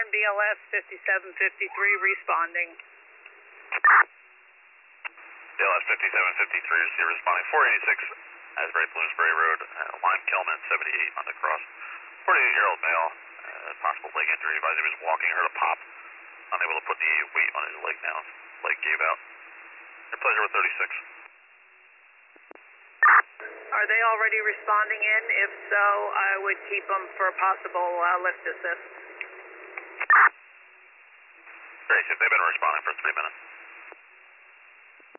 confirm DLS 5753 responding. DLS 5753 is responding 486 Asbury Bloomsbury Road, Lime Kelman 78 on the cross. 48-year-old male, possible leg injury. Advised he was walking, heard a pop. Unable to put the weight on his leg now. Leg gave out. Your pleasure with 36. Are they already responding in? If so, I would keep them for possible lift assist. Great, they've been responding for 3 minutes.